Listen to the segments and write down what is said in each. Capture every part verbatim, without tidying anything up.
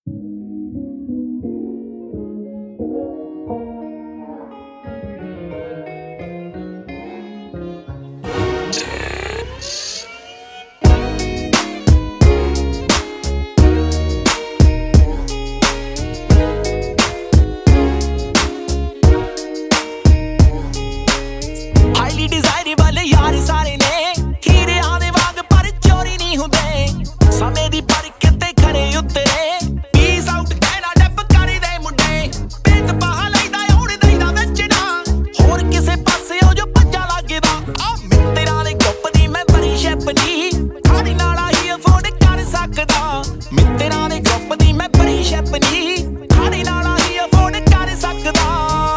highly ਡਿਜ਼ਾਇਰੇਬਲ ਯਾਰ ਸਾਰੇ ਨੇ ਹੀਰਿਆਂ ਦੇ ਵਾਂਗ ਪਰ ਚੋਰੀ ਨਹੀਂ ਹੁੰਦੇ ਸਮੇਂ ਦੀ ਪਰ ਕਿਤੇ ਖੜੇ ਉਤਰੇ ਪੀਸ ਆਊਟ ਕਹਿਣਾ ਡੱਬ ਕਰੀ ਦੇ ਮੁੰਡੇ ਪਿੰਡ ਪਹਾ ਲੈਂਦਾ ਹੁਣ ਦਈਦਾ ਵਿੱਚ ਨਾ ਹੋਰ ਕਿਸੇ ਪਾਸੇ ਉਹ ਜੋ ਭੱਜਾ ਲੱਗਦਾ ਆ ਮਿੱਤਰਾਂ ਦੇ ਗਰੁੱਪ ਦੀ ਮੈਂਬਰਸ਼ਿਪ ਨਹੀਂ ਸਾਡੀ ਨਾਲ ਹੀ ਅਫੋਰਡ ਕਰ ਸਕਦਾ ਮਿੱਤਰਾਂ ਦੇ ਗਰੁੱਪ ਦੀ ਮੈਂਬਰਸ਼ਿਪ ਨਹੀਂ ਸਾਡੀ ਨਾਲ ਹੀ ਅਫੋਰਡ ਕਰ ਸਕਦਾ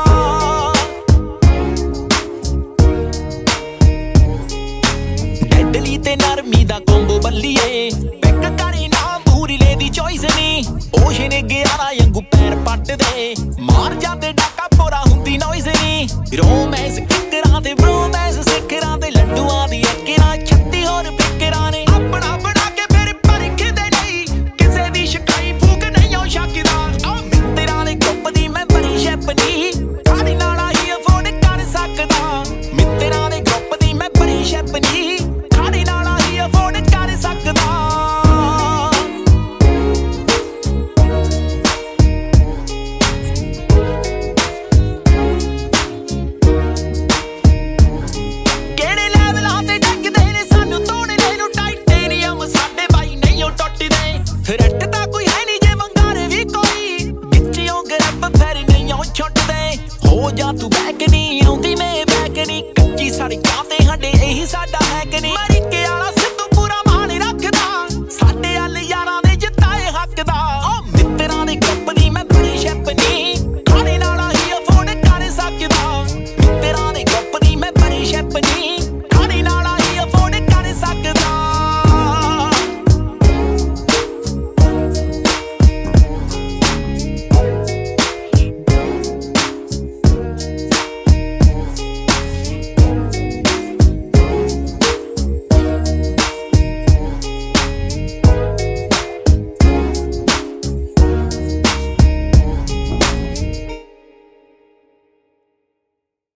ਤੇ ਨਰਮੀ ਦਾ ਕੰਬੋ ਬੱਲੀਏ ਪਿਕ ਕਰੀ ਨਾ ਪੂਰੀਲੇ ਦੀ ਚੋਇਸ ਨਹੀਂ ਓਸ਼ੇ ਨੇ ਗਿਆਰਾ ਵਾਂਗੂ ਪੈਰ ਪੱਟਦੇ ਮਾਰ ਜਾਂਦੇ ਡਾਕਾ ਪੋਰਾ ਹੁੰਦੀ ਨੋਇਜ਼ ਨਹੀਂ ਰੋਮੈਂਸ